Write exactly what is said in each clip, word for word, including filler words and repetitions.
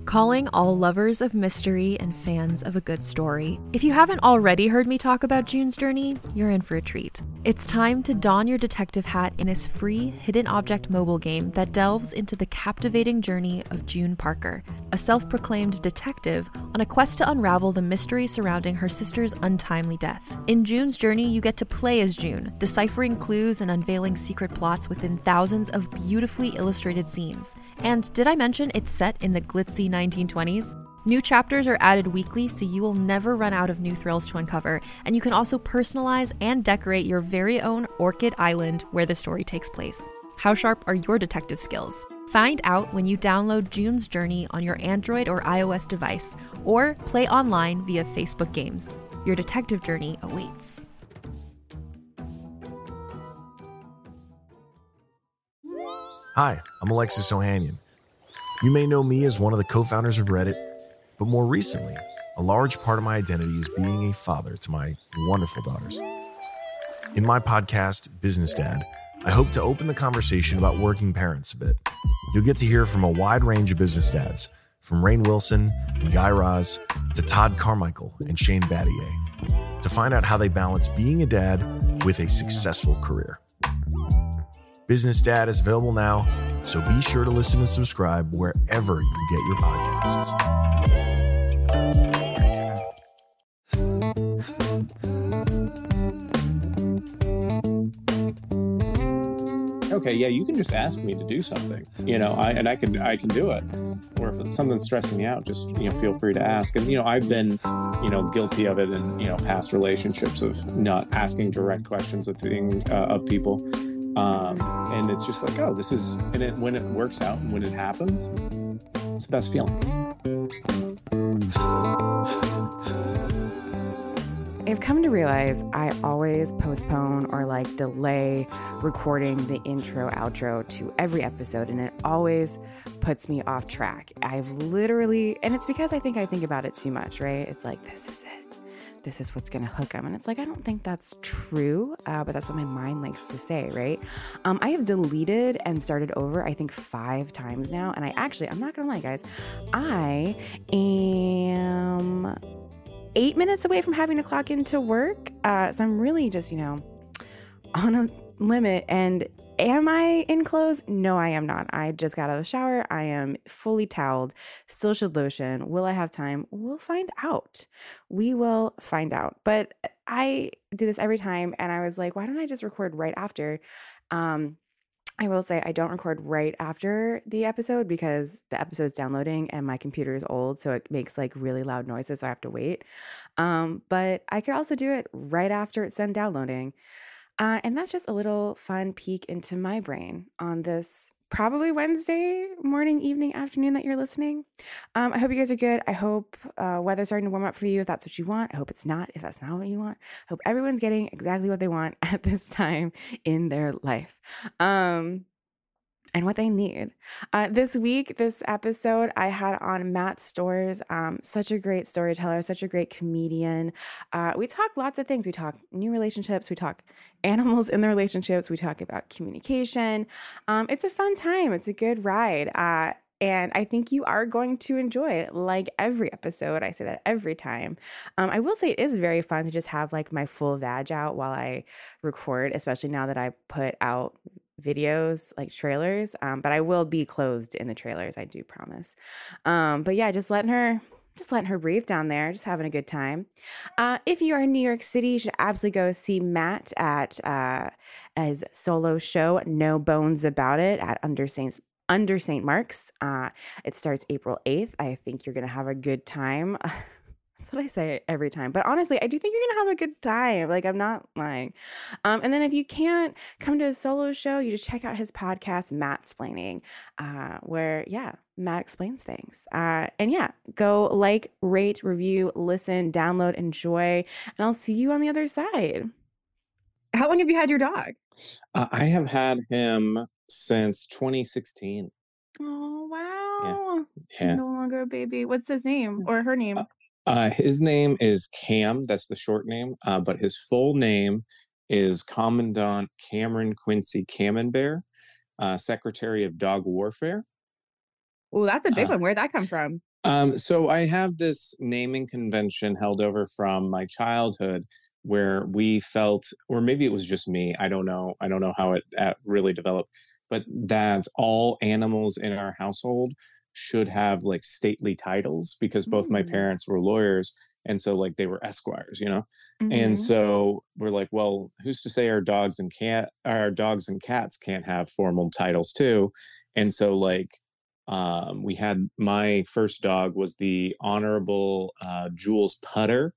Calling all lovers of mystery and fans of a good story. If you haven't already heard me talk about June's Journey, you're in for a treat. It's time to don your detective hat in this free hidden object mobile game that delves into the captivating journey of June Parker, a self-proclaimed detective on a quest to unravel the mystery surrounding her sister's untimely death. In June's Journey, you get to play as June, deciphering clues and unveiling secret plots within thousands of beautifully illustrated scenes. And did I mention it's set in the glitzy nineteen twenties? New chapters are added weekly, so you will never run out of new thrills to uncover, and you can also personalize and decorate your very own Orchid Island where the story takes place. How sharp are your detective skills? Find out when you download June's Journey on your Android or iOS device, or play online via Facebook Games. Your detective journey awaits. Hi, I'm Alexis Ohanian. You may know me as one of the co-founders of Reddit, but more recently, a large part of my identity is being a father to my wonderful daughters. In my podcast, Business Dad, I hope to open the conversation about working parents a bit. You'll get to hear from a wide range of business dads, from Rainn Wilson and Guy Raz to Todd Carmichael and Shane Battier, to find out how they balance being a dad with a successful career. Business Dad is available now, so be sure to listen and subscribe wherever you get your podcasts. Okay, yeah, you can just ask me to do something, you know, I and I can I can do it. Or if it's something's stressing me out, just, you know, feel free to ask. And, you know, I've been, you know, guilty of it in, you know, past relationships of not asking direct questions of thing uh, of people. Um, and it's just like, oh, this is, and it, when it works out and when it happens, it's the best feeling. I've come to realize I always postpone or like delay recording the intro, outro to every episode, and it always puts me off track. I've literally, and it's because I think I think about it too much, right? It's like, this is it. This is what's going to hook them. And it's like, I don't think that's true, uh, but that's what my mind likes to say, right? Um, I have deleted and started over, I think, five times now. And I actually, I'm not going to lie, guys, I am eight minutes away from having to clock into work. Uh, so I'm really just, you know, on a limit. And am I in clothes? No, I am not. I just got out of the shower. I am fully toweled, still should lotion. Will I have time? We'll find out. We will find out. But I do this every time. And I was like, why don't I just record right after? Um, I will say I don't record right after the episode because the episode is downloading and my computer is old. So it makes like really loud noises. So I have to wait. Um, but I could also do it right after it's done downloading. Uh, and that's just a little fun peek into my brain on this probably Wednesday morning, evening, afternoon that you're listening. Um, I hope you guys are good. I hope uh, weather's starting to warm up for you if that's what you want. I hope it's not if that's not what you want. I hope everyone's getting exactly what they want at this time in their life. Um, and what they need. Uh, this week, this episode, I had on Matt Stores, um, such a great storyteller, such a great comedian. Uh, we talk lots of things. We talk new relationships. We talk animals in the relationships. We talk about communication. Um, it's a fun time. It's a good ride. Uh, And I think you are going to enjoy it like every episode. I say that every time. Um, I will say it is very fun to just have like my full vag out while I record, especially now that I put out videos like trailers. Um, but I will be clothed in the trailers. I do promise. Um, but yeah, just letting her just letting her breathe down there, just having a good time. Uh, if you are in New York City, you should absolutely go see Matt at uh, his solo show, No Bones About It, at Under Saints Under Saint Mark's. Uh, it starts April eighth. I think you're going to have a good time. That's what I say every time. But honestly, I do think you're going to have a good time. Like, I'm not lying. Um, and then if you can't come to a solo show, you just check out his podcast, Mattsplaining, uh, where, yeah, Matt explains things. Uh, and yeah, go like, rate, review, listen, download, enjoy, and I'll see you on the other side. How long have you had your dog? Uh, I have had him since twenty sixteen. Oh, wow. Yeah. Yeah. No longer a baby. What's his name or her name? Uh, uh, his name is Cam. That's the short name. Uh, but his full name is Commandant Cameron Quincy Camembert, uh, Secretary of Dog Warfare. Oh, that's a big Uh, one. Where'd that come from? Um, so I have this naming convention held over from my childhood where we felt, or maybe it was just me, I don't know. I don't know how it uh, really developed, but that all animals in our household should have like stately titles because both my Mm. parents were lawyers. And so like they were esquires, you know? And Hmm. so we're like, well, who's to say our dogs and cat our dogs and cats can't have formal titles too? And so like um, we had my first dog was the Honorable uh, Jules Putter,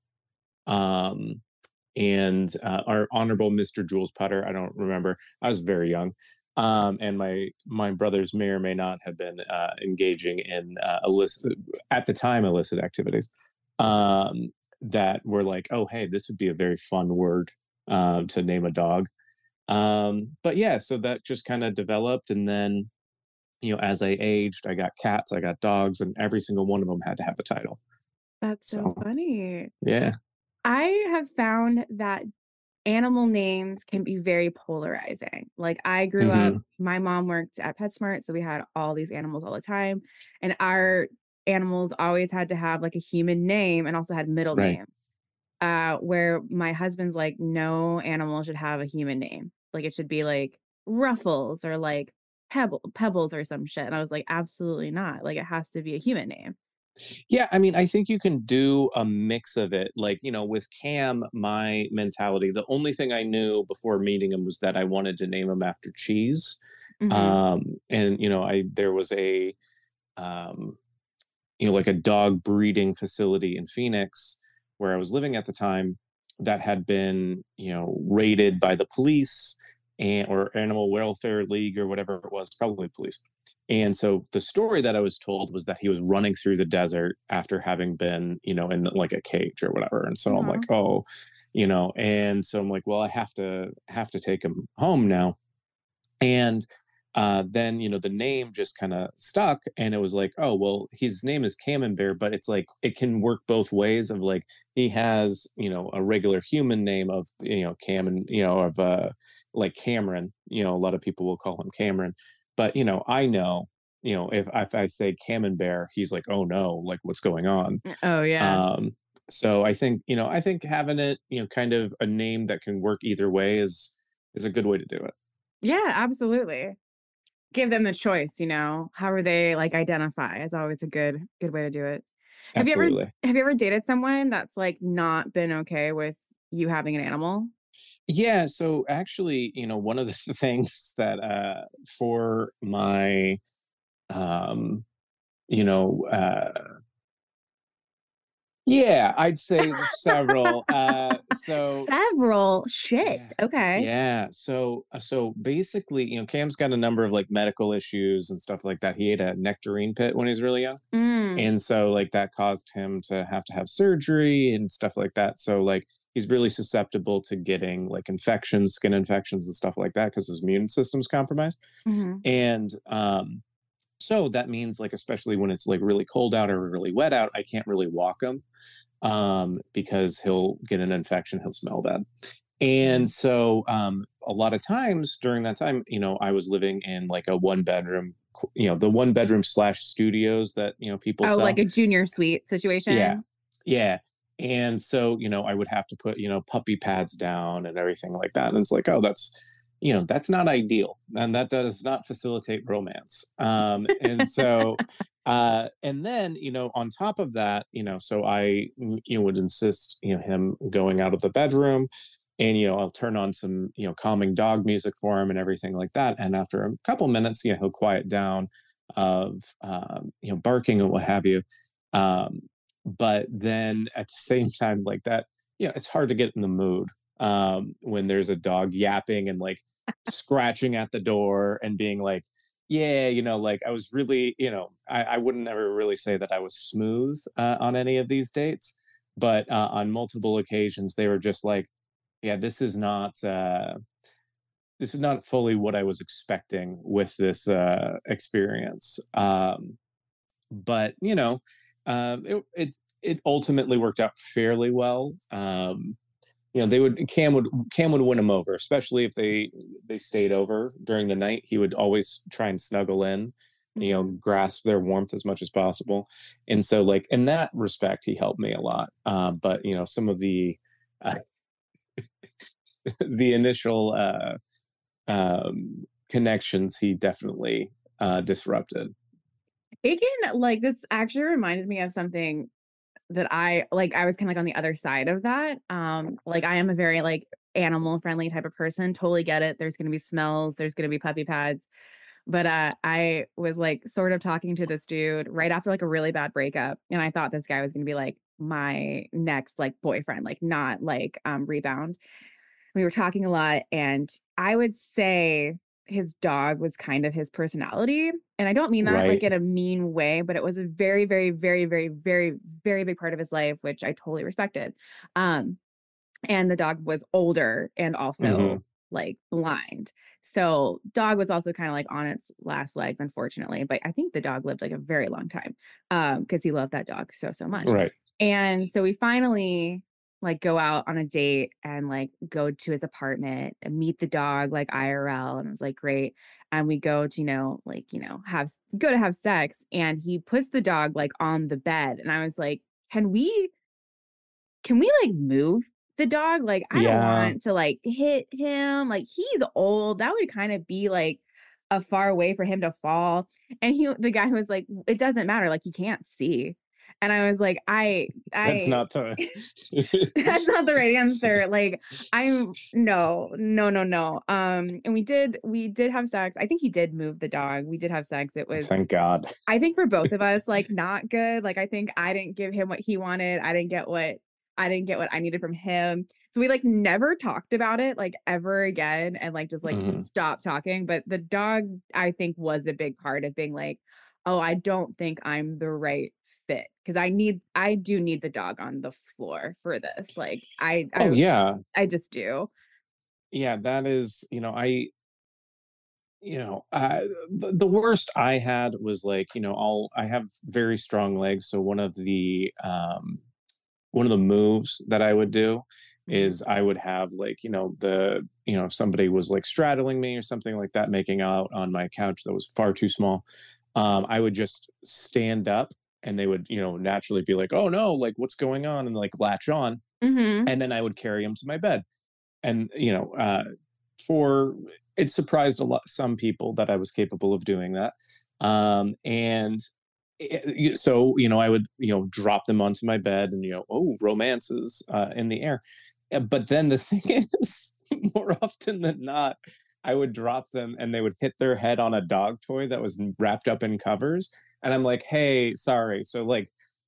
um, and uh, our Honorable Mister Jules Putter. I don't remember. I was very young, um, and my my brothers may or may not have been uh, engaging in uh, illicit at the time illicit activities. Um, that were like, oh hey, this would be a very fun word uh, to name a dog. Um, but yeah, so that just kind of developed, and then you know, as I aged, I got cats, I got dogs, and every single one of them had to have a title. That's so So, funny. yeah. I have found that animal names can be very polarizing. Like I grew up, Hmm. my mom worked at PetSmart, so we had all these animals all the time. And our animals always had to have like a human name and also had middle Right. names. Uh, where my husband's like, no animal should have a human name. Like it should be like Ruffles or like Pebble Pebbles or some shit. And I was like, absolutely not. Like it has to be a human name. Yeah, I mean, I think you can do a mix of it. Like, you know, with Cam, my mentality, the only thing I knew before meeting him was that I wanted to name him after cheese. Mm-hmm. Um, and, you know, I there was a um, you know, like a dog breeding facility in Phoenix where I was living at the time that had been, you know, raided by the police and or Animal Welfare League or whatever it was, probably police. And so the story that I was told was that he was running through the desert after having been, you know, in like a cage or whatever. And so I'm Aw. like, oh, you know, and so I'm like, well, I have to have to take him home now. And uh, then, you know, the name just kind of stuck. And it was like, oh, well, his name is Camembert, but it's like it can work both ways of like he has, you know, a regular human name of, you know, Cam and, you know, of uh, like Cameron, you know, a lot of people will call him Cameron. But, you know, I know, you know, if, if I say Camembert, he's like, oh no, like what's going on? Oh yeah. Um, so I think, you know, I think having it, you know, kind of a name that can work either way is is a good way to do it. Yeah, absolutely. Give them the choice, you know, however they like identify is always a good good way to do it. Have you ever Absolutely. have you ever dated someone that's like not been okay with you having an animal? Yeah, so actually, you know, one of the things that uh for my um you know uh yeah, I'd say there's several. Uh so Several. Shit. yeah. Okay. Yeah. So uh, so basically, you know, Cam's got a number of like medical issues and stuff like that. He ate a nectarine pit when he was really young. Mm. And so like that caused him to have to have surgery and stuff like that. So like he's really susceptible to getting like infections, skin infections and stuff like that because his immune system's compromised. Hmm. And um so that means like especially when it's like really cold out or really wet out, I can't really walk him um because he'll get an infection, he'll smell bad. And so um a lot of times during that time, you know, I was living in like a one bedroom, you know, the one bedroom slash studios that, you know, people Oh, like sell. a junior suite Yeah. situation. Yeah. And so, you know, I would have to put, you know, puppy pads down and everything like that. And it's like, oh, that's, you know, that's not ideal. And that does not facilitate romance. Um, and so, uh, and then, you know, on top of that, you know, so I, you know, would insist, you know, him going out of the bedroom and, you know, I'll turn on some, you know, calming dog music for him and everything like that. And after a couple minutes, you know, he'll quiet down of, um, you know, barking and what have you. Um, but then at the same time like that, you know, it's hard to get in the mood um when there's a dog yapping and like scratching at the door and being like, yeah, you know, like I was really, you know, i, I wouldn't ever really say that I was smooth uh, on any of these dates, but uh, on multiple occasions they were just like, yeah, this is not uh this is not fully what I was expecting with this uh experience. Um but you know, um, it, it it ultimately worked out fairly well. Um, you know, they would Cam would Cam would win him over, especially if they they stayed over during the night. He would always try and snuggle in, you know, Mhm. grasp their warmth as much as possible. And so, like, in that respect, he helped me a lot. Uh, but, you know, some of the, uh, the initial uh, um, connections he definitely uh, disrupted. It can like this actually reminded me of something that I like I was kind of like on the other side of that. Um, like I am a very like animal friendly type of person. Totally get it. There's gonna be smells, there's gonna be puppy pads. But uh I was like sort of talking to this dude right after like a really bad breakup. And I thought this guy was gonna be like my next like boyfriend, like not like um rebound. We were talking a lot, and I would say his dog was kind of his personality. And I don't mean that like Right. in a mean way, but it was a very, very, very, very, very, very big part of his life, which I totally respected. Um, and the dog was older and Hmm. also like blind. So dog was also kind of like on its last legs, unfortunately. But I think the dog lived like a very long time um, because he loved that dog so, so much. Right. And so we finally like go out on a date and like go to his apartment and meet the dog like I R L. And it was like great. And we go to, you know, like, you know, have go to have sex. And he puts the dog like on the bed. And I was like, can we can we like move the dog? Like, I don't Yeah. want to like hit him. Like, he's old. That would kind of be like a far way for him to fall. And he, the guy was like, it doesn't matter. Like, you can't see. And I was like, I, That's I, not the. that's not the right answer. Like, I'm no, no, no, no. Um, and we did, we did have sex. I think he did move the dog. We did have sex. It was, Thank God. I think for both of us, like not good. Like I think I didn't give him what he wanted. I didn't get what I didn't get what I needed from him. So we like never talked about it like ever again and like just like Hmm. stopped talking. But the dog, I think, was a big part of being like, oh, I don't think I'm the right fit. Cause I need I do need the dog on the floor for this. Like I Oh I yeah, I just do. yeah. That is, you know, I, you know, uh, the, the worst I had was like, you know, I'll I have very strong legs, so one of the um one of the moves that I would do Mhm. is I would have like, you know, the, you know, if somebody was like straddling me or something like that, making out on my couch that was far too small, um, I would just stand up and they would, you know, naturally be like, oh no, like what's going on? And like latch on. Mhm. And then I would carry them to my bed. And, you know, uh, for it surprised a lot, some people that I was capable of doing that. Um, and it, so you know I would you know drop them onto my bed and you know oh romances uh, in the air. Uh, but then the thing is more often than not I would drop them and they would hit their head on a dog toy that was wrapped up in covers, and I'm like, hey, sorry, so like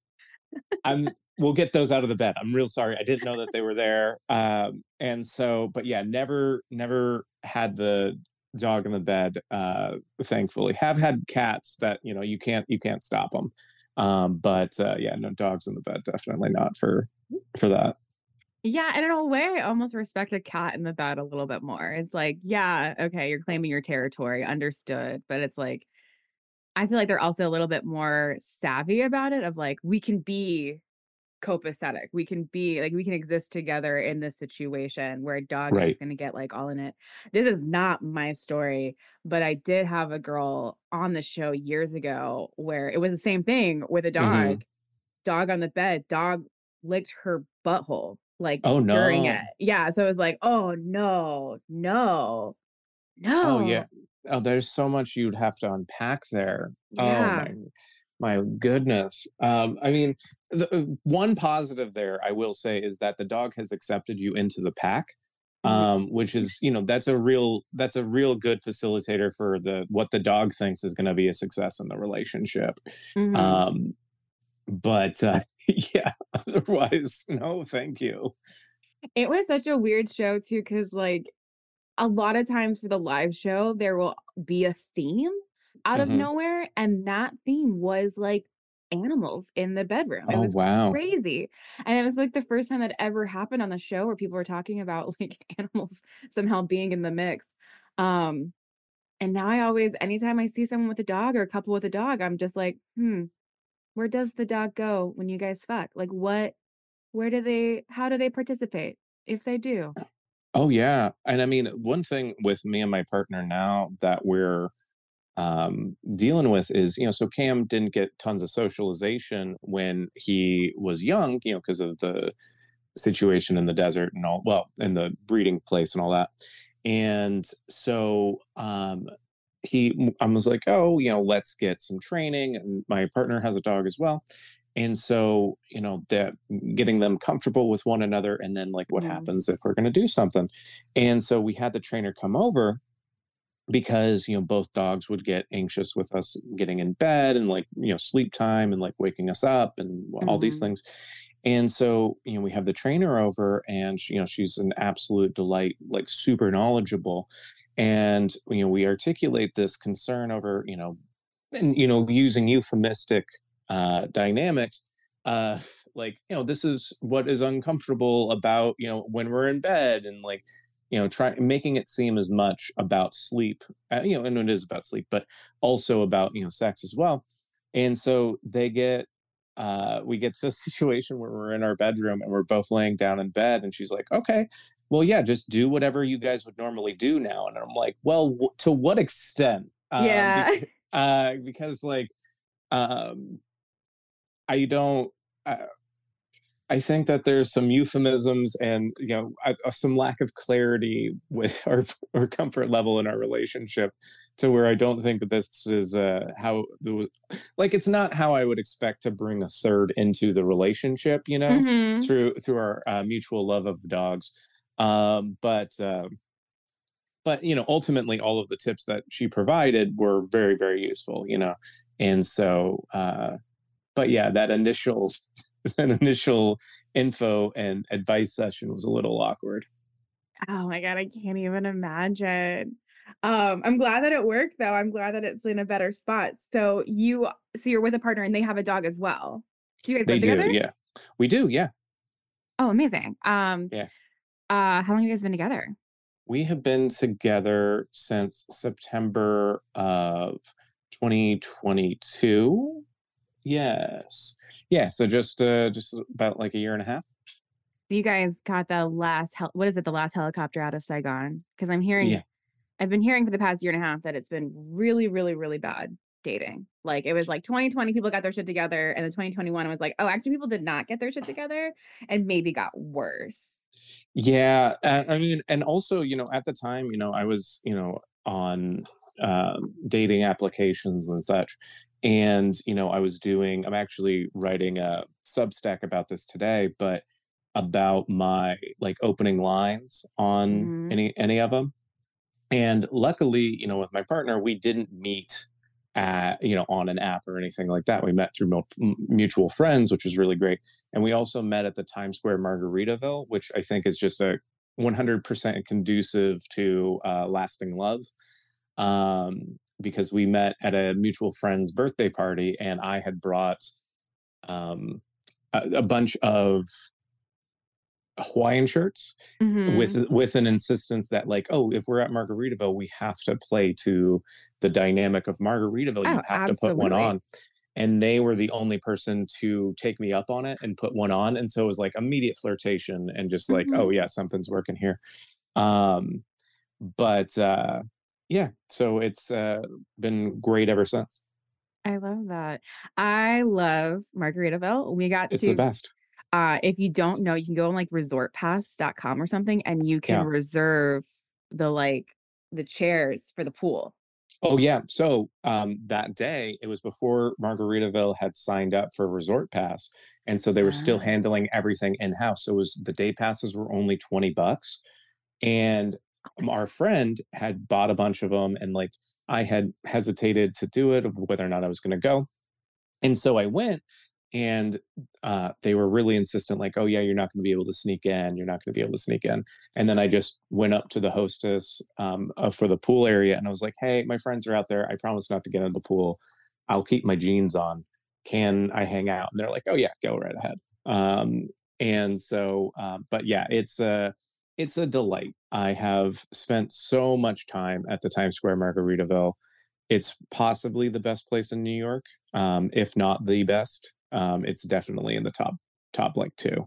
I'm we'll get those out of the bed. I'm real sorry, I didn't know that they were there. Um and so but yeah, never never had the dog in the bed, uh thankfully. Have had cats that you know you can't you can't stop them. Um but uh yeah, no dogs in the bed, definitely not for for that. Yeah, and in a way, I almost respect a cat in the bed a little bit more. It's like, yeah, okay, you're claiming your territory, understood. But it's like, I feel like they're also a little bit more savvy about it of like, we can be copacetic. We can be like, we can exist together in this situation where a dog is Right. just going to get like all in it. This is not my story, but I did have a girl on the show years ago where it was the same thing with a dog, Hmm. dog on the bed, dog licked her butthole like Oh during it. no. Yeah. So it was like, oh no, no, Oh yeah. no. Oh, there's so much you'd have to unpack there. Oh Yeah. my my goodness. Um, I mean, the uh, one positive there I will say is that the dog has accepted you into the pack, Yeah. um, which is, you know, that's a real that's a real good facilitator for the what the dog thinks is going to be a success in the relationship. Hmm. Um, but uh, yeah, otherwise, no, thank you. It was such a weird show too, because like a lot of times for the live show, there will be a theme out of Hmm. nowhere, and that theme was like animals in the bedroom. It Oh was wow. crazy. And it was like the first time that ever happened on the show where people were talking about like animals somehow being in the mix. Um, and now I always, anytime I see someone with a dog or a couple with a dog, I'm just like, hmm, where does the dog go when you guys fuck? Like, what, where do they, how do they participate if they do? Oh yeah. And I mean, one thing with me and my partner now that we're um, dealing with is, you know, so Cam didn't get tons of socialization when he was young, you know, because of the situation in the desert and all, well, in the breeding place and all that. And so um, he, I was like, oh, you know, let's get some training. And my partner has a dog as well. And so, you know, that getting them comfortable with one another, and then like what Mm. happens if we're going to do something. And so we had the trainer come over because, you know, both dogs would get anxious with us getting in bed and like, you know, sleep time and like waking us up and all these Mhm. things. And so, you know, we have the trainer over, and she, you know, she's an absolute delight, like super knowledgeable. And, you know, we articulate this concern over, you know, and, you know, using euphemistic uh, dynamics, uh, like, you know, this is what is uncomfortable about, you know, when we're in bed, and like, you know, try making it seem as much about sleep, uh, you know, and it is about sleep, but also about, you know, sex as well. And so they get, uh, we get to a situation where we're in our bedroom and we're both laying down in bed, and she's like, okay, well, yeah, just do whatever you guys would normally do now. And I'm like, well, w- to what extent? Um, Yeah. because, uh, because like, um, I don't, uh, I think that there's some euphemisms and, you know, uh, uh, some lack of clarity with our, our comfort level in our relationship, to where I don't think that this is uh, how the, like, it's not how I would expect to bring a third into the relationship, you know, Mhm. through, through our uh, mutual love of dogs. Um, but, um, but, you know, ultimately all of the tips that she provided were very, very useful, you know? And so, uh, but yeah, that initial that initial info and advice session was a little awkward. Oh my god, I can't even imagine. Um, I'm glad that it worked though. I'm glad that it's in a better spot. So you so you're with a partner and they have a dog as well. Do you guys They live do, together? yeah. We do, yeah. Oh, amazing. Um, Yeah. uh, how long have you guys been together? We have been together since September of twenty twenty-two. Yes. Yeah, so just uh just about like a year and a half. So you guys got the last hel what is it, the last helicopter out of Saigon? Because I'm hearing Yeah. I've been hearing for the past year and a half that it's been really, really, really bad dating. Like it was like twenty twenty people got their shit together, and then twenty twenty-one was like, oh, actually people did not get their shit together and maybe got worse. Yeah, uh, I mean, and also, you know, at the time, you know, I was, you know, on um, dating applications and such, and you know, I was doing. I'm actually writing a Substack about this today, but about my like opening lines on Mhm. any any of them. And luckily, you know, with my partner, we didn't meet at, you know, on an app or anything like that. We met through mul- m- mutual friends, which was really great. And we also met at the Times Square Margaritaville, which I think is just a one hundred percent conducive to uh, lasting love. Um, because we met at a mutual friend's birthday party, and I had brought um, a, a bunch of Hawaiian shirts with Mhm. with an insistence that like, oh, if we're at Margaritaville, we have to play to the dynamic of Margaritaville. You Oh, have to put one absolutely. on. And they were the only person to take me up on it and put one on. And so it was like immediate flirtation and just like, oh Mhm. yeah, something's working here. Um, but uh yeah, so it's uh been great ever since. I love that. I love Margaritaville. We got It's the to best. uh, if you don't know, you can go on like resort pass dot com or something and you can Yeah. reserve the like the chairs for the pool. Oh yeah. So um, that day, it was before Margaritaville had signed up for Resort Pass, and so they were still Ah. handling everything in house. So it was the day passes were only twenty bucks, and um, our friend had bought a bunch of them, and like I had hesitated to do it, of whether or not I was going to go, and so I went, and uh, they were really insistent, like, "Oh yeah, you're not going to be able to sneak in. You're not going to be able to sneak in." And then I just went up to the hostess um, uh, for the pool area, and I was like, "Hey, my friends are out there. I promise not to get in the pool. I'll keep my jeans on. Can I hang out?" And they're like, "Oh yeah, go right ahead." Um, and so, um, but yeah, it's a it's a delight. I have spent so much time at the Times Square Margaritaville. It's possibly the best place in New York, um, if not the best. Um, it's definitely in the top top like two.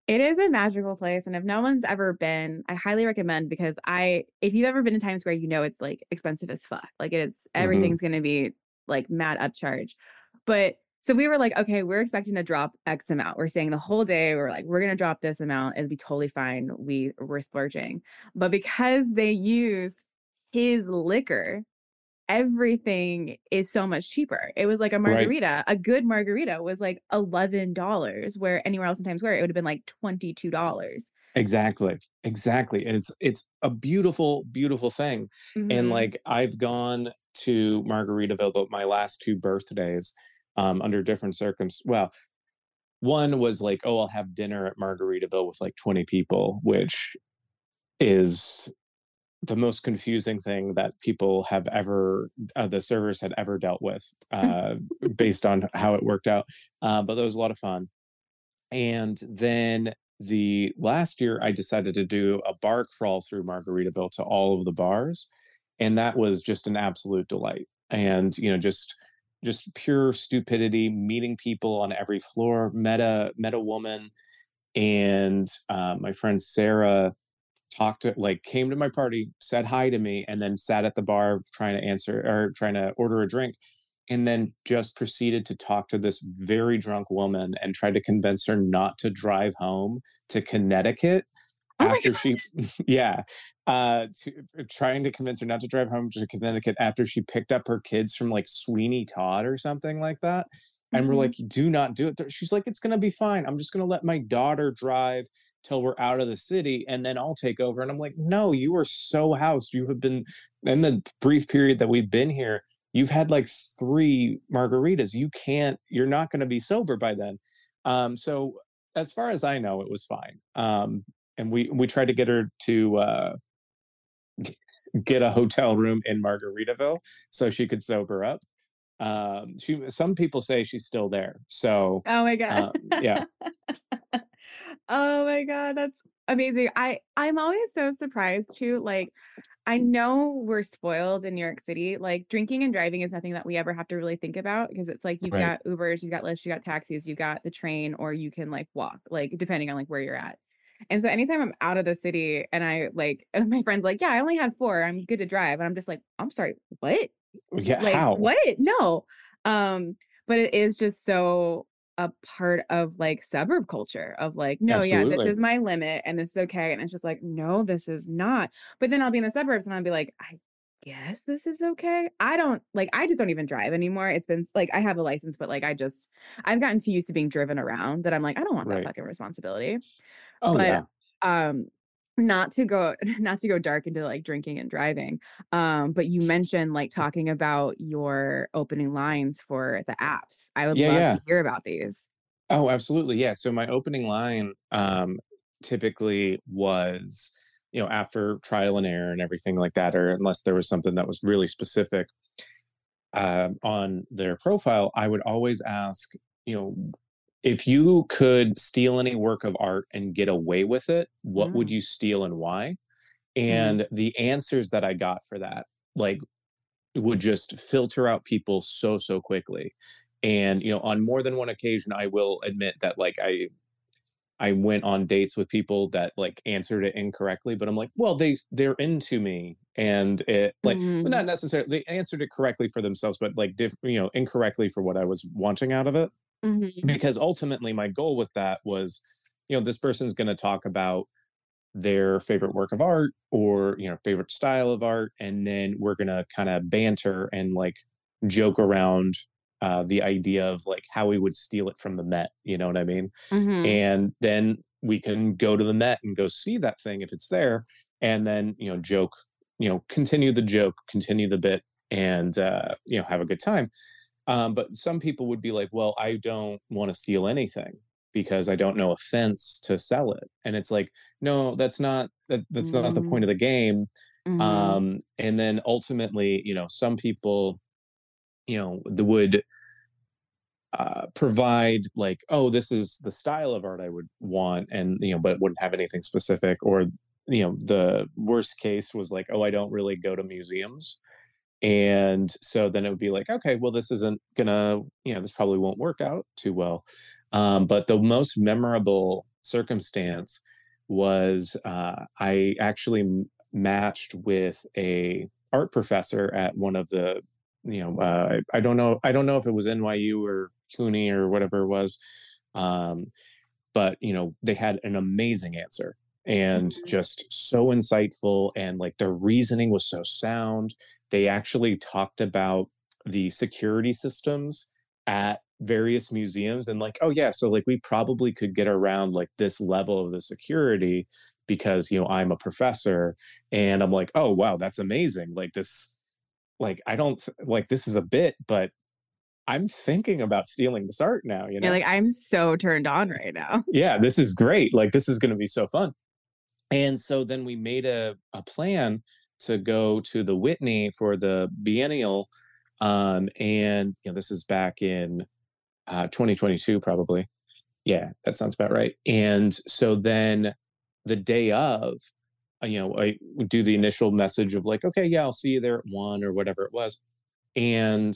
It is a magical place. And if no one's ever been, I highly recommend, because I, if you've ever been to Times Square, you know it's like expensive as fuck. Like it's, Mhm. everything's going to be like mad upcharge. But so we were like, okay, we're expecting to drop X amount. We're staying the whole day. We're like, we're going to drop this amount. It'll be totally fine. We were splurging. But because they used his liquor, everything is so much cheaper. It was like a Right. margarita. A good margarita was like eleven dollars, where anywhere else in Times Square, it would have been like twenty-two dollars. Exactly. Exactly. And it's it's a beautiful, beautiful thing. And Mm-hmm. like I've gone to Margaritaville, but my last two birthdays, um, under different circums. Well, one was like, oh, I'll have dinner at Margaritaville with like twenty people, which is the most confusing thing that people have ever, uh, the servers had ever dealt with, uh, based on how it worked out. Uh, but that was a lot of fun. And then the last year, I decided to do a bar crawl through Margaritaville to all of the bars, and that was just an absolute delight. And you know, just just pure stupidity, meeting people on every floor. Met a met a woman, and uh, my friend Sarah talked to like came to my party, said hi to me, and then sat at the bar trying to answer or trying to order a drink, and then just proceeded to talk to this very drunk woman and tried to convince her not to drive home to Connecticut Oh my after she yeah uh to, trying to convince her not to drive home to Connecticut after she picked up her kids from like Sweeney Todd or something like that. God. And we're Hmm. like, do not do it. She's like, it's gonna be fine, I'm just gonna let my daughter drive till we're out of the city and then I'll take over. And I'm like, no, you are so housed. You have been, in the brief period that we've been here, you've had like three margaritas. You can't, you're not going to be sober by then. Um, so as far as I know, it was fine. Um, and we, we tried to get her to, uh, get a hotel room in Margaritaville so she could sober up. Um, she, some people say she's still there. So, Oh my God. um, yeah. Oh my God, that's amazing. I I'm always so surprised too. Like, I know we're spoiled in New York City. Like, drinking and driving is nothing that we ever have to really think about, because it's like you've Right. got Ubers, you've got Lyfts, you got taxis, you got the train, or you can like walk, like depending on like where you're at. And so anytime I'm out of the city and I like, my friend's like, yeah, I only had four, I'm good to drive. And I'm just like, I'm sorry, what? Yeah. Like, How? what? No. Um, but it is just so a part of like suburb culture of like, no, yeah, this Absolutely. is my limit and this is okay. And it's just like, no, this is not. But then I'll be in the suburbs and I'll be like, I guess this is okay. I don't like, I just don't even drive anymore. It's been like, I have a license, but like, I just, I've gotten too used to being driven around that I'm like, I don't want that Right. fucking responsibility. Oh But yeah. um, not to go not to go dark into like drinking and driving, um, but you mentioned like talking about your opening lines for the apps. I would Yeah. love Yeah. to hear about these. Oh, absolutely. Yeah. So my opening line, um, typically was, you know, after trial and error and everything like that, or unless there was something that was really specific, um, on their profile, I would always ask, you know, if you could steal any work of art and get away with it, what would Mm, you steal and why? mhm, And the answers that I got for that, like, would just filter out people so, so quickly. And, you know, on more than one occasion, I will admit that, like, I, I went on dates with people that like answered it incorrectly, but I'm like, well, they they're into me, and it like, well, not mhm, necessarily they answered it correctly for themselves, but like, diff, you know, incorrectly for what I was wanting out of it. mhm, Because ultimately, my goal with that was, you know, this person's going to talk about their favorite work of art or you know favorite style of art, and then we're going to kind of banter and like joke around, uh, the idea of like how we would steal it from the Met. You know what I mean? mhm, And then we can go to the Met and go see that thing if it's there, and then you know joke, you know continue the joke, continue the bit, and uh, you know have a good time. Um, but some people would be like, well, I don't want to steal anything because I don't know a fence to sell it. And it's like, no, that's not that, that's not the point mm, of the game. mhm, Um, and then ultimately, you know, some people, you know, the would, uh, provide like, oh, this is the style of art I would want, and you know, but wouldn't have anything specific. Or, you know, the worst case was like, oh, I don't really go to museums, and so then it would be like, okay, well, this isn't gonna, you know, this probably won't work out too well. Um, but the most memorable circumstance was uh, I actually m- matched with a art professor at one of the, you know, uh, I, I don't know, I don't know if it was N Y U or CUNY or whatever it was, um, but you know, they had an amazing answer and Mhm. just so insightful, and like their reasoning was so sound. They actually talked about the security systems at various museums and like, oh yeah, so like we probably could get around like this level of the security because, you know, I'm a professor. And I'm like, oh wow, that's amazing. Like this, like I don't like this is a bit, but I'm thinking about stealing this art now, you You're know? like, I'm so turned on right now. Yeah, this is great. Like this is going to be so fun. And so then we made a, a plan to go to the Whitney for the biennial. Um, and you know, this is back in uh, twenty twenty-two, probably. Yeah, that sounds about right. And so then the day of, uh, you know, I would do the initial message of like, okay, yeah, I'll see you there at one or whatever it was. And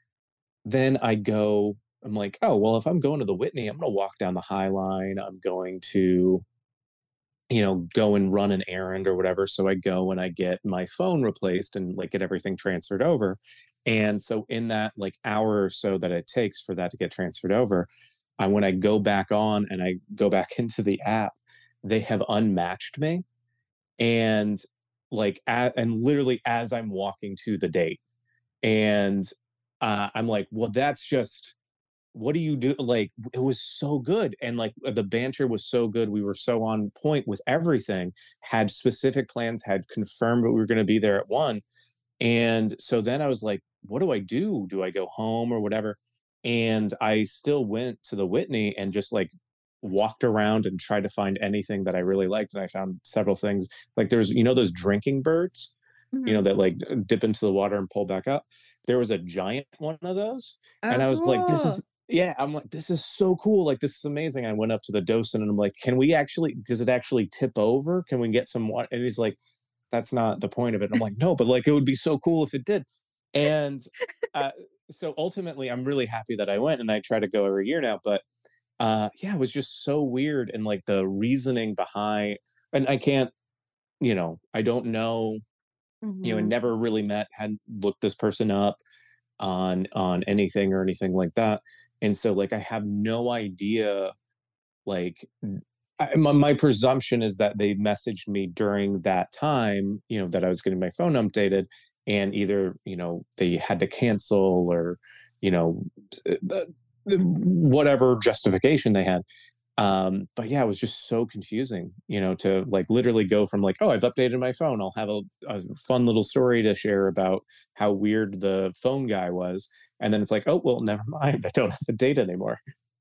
then I go, I'm like, oh, well, if I'm going to the Whitney, I'm going to walk down the High Line. I'm going to, you know, go and run an errand or whatever. So I go and I get my phone replaced and like get everything transferred over. And so in that like hour or so that it takes for that to get transferred over, I when I go back on and I go back into the app, they have unmatched me. And like a and literally as I'm walking to the date. And uh, I'm like, well, that's just what do you do? Like, it was so good. And like the banter was so good. We were so on point with everything, had specific plans, had confirmed that we were going to be there at one. And so then I was like, what do I do? Do I go home or whatever? And I still went to the Whitney and just like walked around and tried to find anything that I really liked. And I found several things. Like there's, you know, those drinking birds, you know, Mhm. that like dip into the water and pull back up. There was a giant one of those. And Oh, I was like, this cool. is, yeah, I'm like, this is so cool. Like, this is amazing. I went up to the docent and I'm like, can we actually, does it actually tip over? Can we get some water? And he's like, that's not the point of it. And I'm like, no, but like, it would be so cool if it did. And uh, so ultimately, I'm really happy that I went and I try to go every year now. But uh, yeah, it was just so weird. And like the reasoning behind, and I can't, you know, I don't know, you know, Mhm. never really met, hadn't looked this person up on on anything or anything like that. And so like I have no idea like I, my, my presumption is that they messaged me during that time, you know, that I was getting my phone updated, and either, you know, they had to cancel or, you know, whatever justification they had. Um, but yeah, it was just so confusing, you know, to like literally go from like, oh, I've updated my phone. I'll have a, a fun little story to share about how weird the phone guy was. And then it's like, oh, well, never mind. I don't have a date anymore.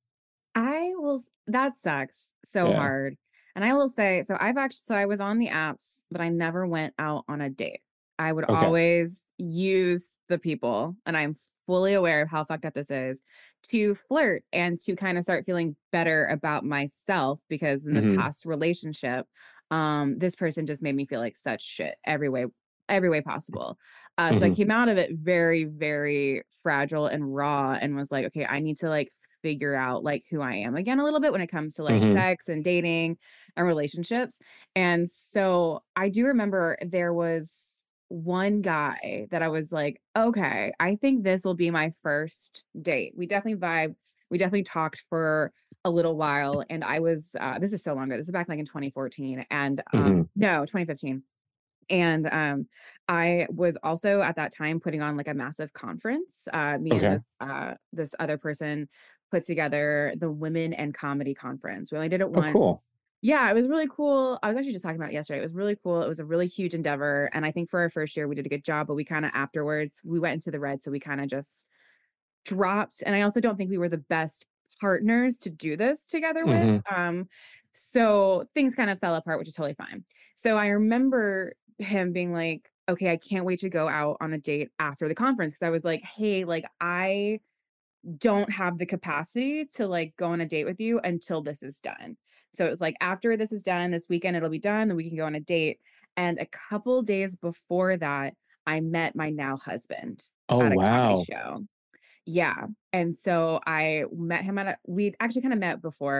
I will s that sucks so Yeah. hard. And I will say, so I've actually so I was on the apps, but I never went out on a date. I would Okay. always use the people, and I'm fully aware of how fucked up this is, to flirt and to kind of start feeling better about myself because in the Hmm. past relationship, um, this person just made me feel like such shit every way every way possible. Uh, so I Hmm. came out of it very, very fragile and raw and was like, okay, I need to like figure out like who I am again a little bit when it comes to like Hmm. sex and dating and relationships. And so I do remember there was one guy that I was like, okay, I think this will be my first date. We definitely vibed. We definitely talked for a little while. And I was, uh, this is so long ago. This is back like in twenty fourteen and, Hmm. um, no, twenty fifteen. And, um, I was also at that time putting on like a massive conference. Uh, me and Okay. this, uh, this other person put together the Women and Comedy Conference. We only did it Oh, cool. once. Yeah, it was really cool. I was actually just talking about it yesterday. It was really cool. It was a really huge endeavor. And I think for our first year, we did a good job, but we kind of afterwards, we went into the red. So we kind of just dropped. And I also don't think we were the best partners to do this together with. Hmm. Um, so things kind of fell apart, which is totally fine. So I remember him being like, okay, I can't wait to go out on a date after the conference. Cause I was like, hey, like I don't have the capacity to like go on a date with you until this is done. So it was like after this is done, this weekend it'll be done, then we can go on a date. And a couple days before that, I met my now husband Oh, at a comedy wow. show. Yeah. And so I met him at a we'd actually kind of met before,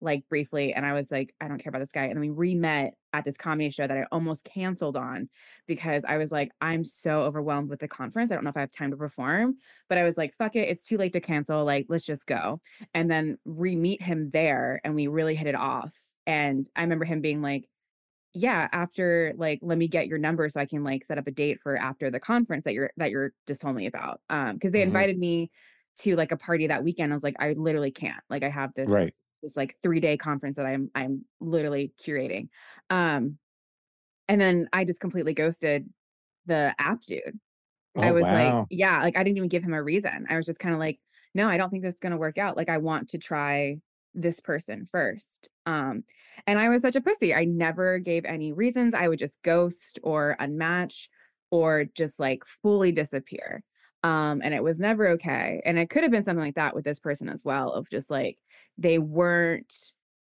like briefly, and I was like, I don't care about this guy. And then we re-met at this comedy show that I almost canceled on because I was like, I'm so overwhelmed with the conference. I don't know if I have time to perform, but I was like, fuck it. It's too late to cancel. Like, let's just go. And then re-meet him there. And we really hit it off. And I remember him being like, yeah, after like, let me get your number so I can like set up a date for after the conference that you're, that you're just told me about. Um, cause they Mhm. invited me to like a party that weekend. I was like, I literally can't, like, I have this, Right. this like three day conference that I'm, I'm literally curating. Um, and then I just completely ghosted the app dude. I Oh, was like, wow. yeah, like I didn't even give him a reason. I was just kind of like, no, I don't think that's going to work out. Like I want to try this person first. Um, and I was such a pussy. I never gave any reasons. I would just ghost or unmatch or just like fully disappear. Um, and it was never okay. And it could have been something like that with this person as well, of just like they weren't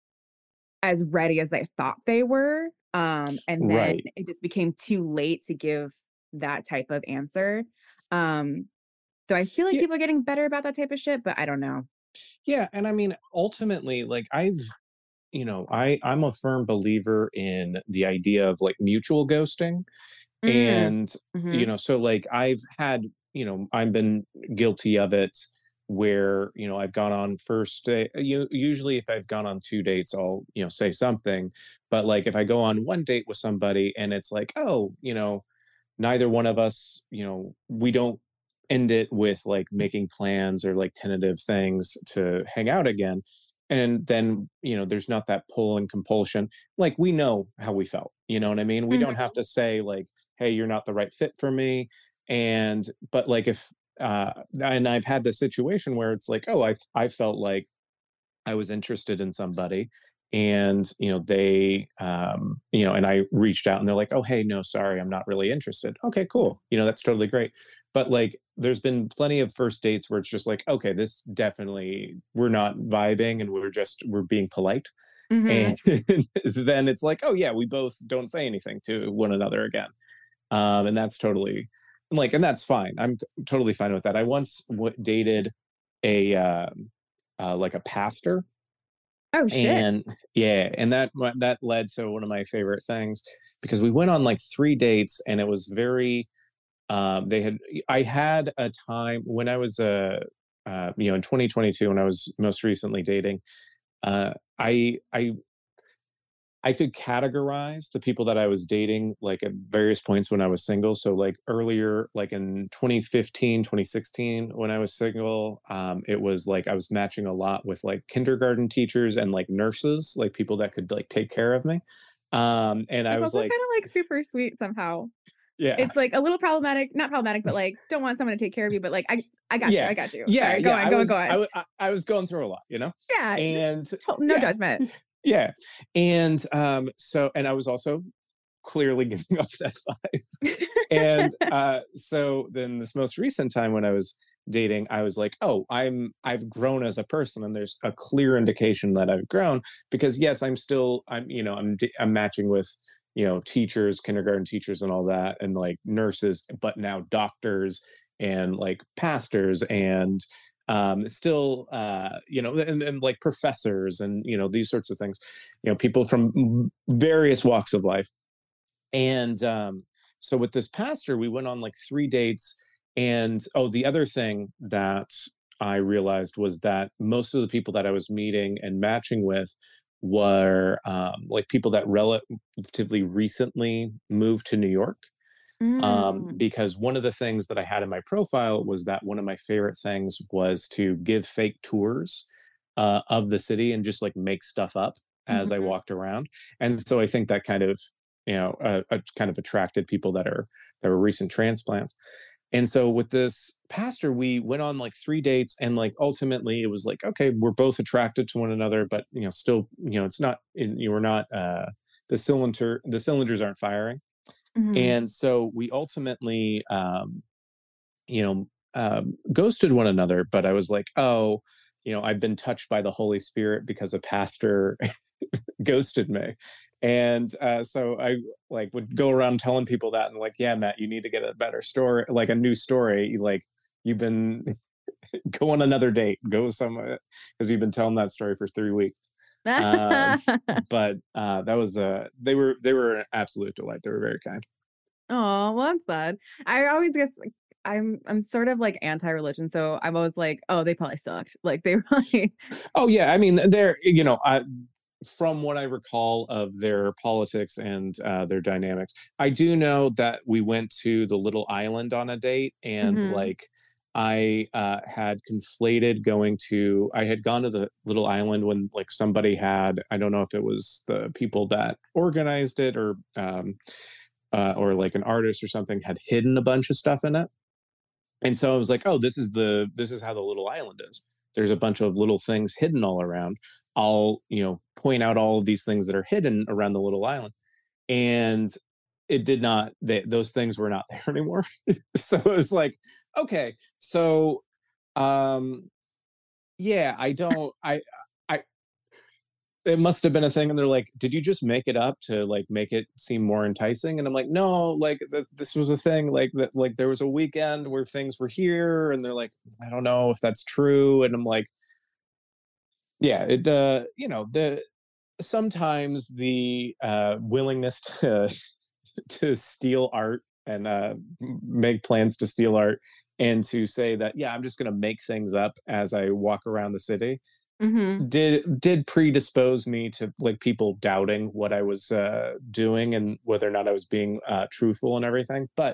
as ready as they thought they were. Um, and then Right. it just became too late to give that type of answer. Um, so I feel like Yeah. people are getting better about that type of shit, but I don't know. Yeah. And I mean, ultimately, like I've, you know, I, I'm a firm believer in the idea of like mutual ghosting. Mm, And, you mhm. know, so like I've had, you know, I've been guilty of it where, you know, I've gone on first day, you usually if I've gone on two dates, I'll, you know, say something. But like if I go on one date with somebody and it's like, oh, you know, neither one of us, you know, we don't end it with like making plans or like tentative things to hang out again. And then, you know, there's not that pull and compulsion. Like we know how we felt, you know what I mean? We don't have Mhm. to say like, hey, you're not the right fit for me. And, but like if, uh, and I've had the situation where it's like, oh, I, I felt like I was interested in somebody and you know they um you know and I reached out and they're like, oh hey, no, sorry, I'm not really interested. Okay, cool, you know that's totally great. But like there's been plenty of first dates where it's just like, okay, this definitely we're not vibing and we're just we're being polite. And Mhm. then it's like, oh yeah, we both don't say anything to one another again. Um and that's totally like and that's fine. I'm totally fine with that. I once w- dated a um uh, like a pastor. Oh shit. And yeah, and that that led to one of my favorite things because we went on like three dates and it was very um they had I had a time when I was uh, uh you know in twenty twenty-two when I was most recently dating. uh I I I could categorize the people that I was dating like at various points when I was single. So like earlier, like in twenty fifteen, twenty sixteen, when I was single, um, it was like I was matching a lot with like kindergarten teachers and like nurses, like people that could like take care of me. Um, and I That's was also like, kind of like super sweet somehow. yeah, It's like a little problematic, not problematic, but like don't want someone to take care of you, but like I I got you. yeah, I got you. yeah, Sorry. Go yeah. on. I Go on. Go was, I on. was, I I was going through a lot, you know, Yeah. Just and to- no yeah, judgment. yeah, and um, so, and I was also clearly giving off that vibe. And uh, so then this most recent time when I was dating, I was like, oh, I'm I've grown as a person, and there's a clear indication that I've grown because yes, I'm still I'm you know I'm I'm matching with you know teachers, kindergarten teachers, and all that, and like nurses, but now doctors and like pastors and um still uh you know and, and like professors and you know these sorts of things, you know people from various walks of life. And um, so with this pastor, we went on like three dates. And oh, the other thing that I realized was that most of the people that I was meeting and matching with were um, like people that relatively recently moved to New York. Um, Mm. because one of the things that I had in my profile was that one of my favorite things was to give fake tours uh, of the city and just like make stuff up as I Mhm. walked around. And so I think that kind of, you know, uh, uh, kind of attracted people that are that were recent transplants. And so with this pastor, we went on like three dates, and like ultimately it was like, okay, we're both attracted to one another, but you know, still, you know, it's not you were not uh, the cylinder the cylinders aren't firing. Mhm. And so we ultimately, um, you know, um, ghosted one another. But I was like, oh, you know, I've been touched by the Holy Spirit because a pastor ghosted me. And uh, so I like would go around telling people that and like, yeah, Matt, you need to get a better story, like a new story. Like you've been go on another date, go somewhere because you've been telling that story for three weeks. Um, but uh, that was uh, they were they were an absolute delight. They were very kind. Oh, well, that's sad. I always guess like, I'm I'm sort of like anti-religion, so I'm always like, oh, they probably sucked. Like they probably. Oh yeah, I mean they're you know I, from what I recall of their politics and uh, their dynamics, I do know that we went to the little island on a date, and Mhm. like I uh, had conflated going to, I had gone to the little island when like somebody had, I don't know if it was the people that organized it or um, uh, or like an artist or something had hidden a bunch of stuff in it. And so I was like, oh, this is the this is how the little island is. There's a bunch of little things hidden all around. I'll, you know, point out all of these things that are hidden around the little island. And it did not, they, those things were not there anymore. So it was like, okay, so um yeah, I don't I I it must have been a thing, and they're like, did you just make it up to like make it seem more enticing? And I'm like, no, like th- this was a thing, like that, like there was a weekend where things were here, and they're like, I don't know if that's true. And I'm like, yeah, it uh you know, the sometimes the uh willingness to to steal art and uh make plans to steal art, and to say that, yeah, I'm just going to make things up as I walk around the city, Mhm. did did predispose me to like people doubting what I was uh, doing and whether or not I was being uh, truthful and everything. But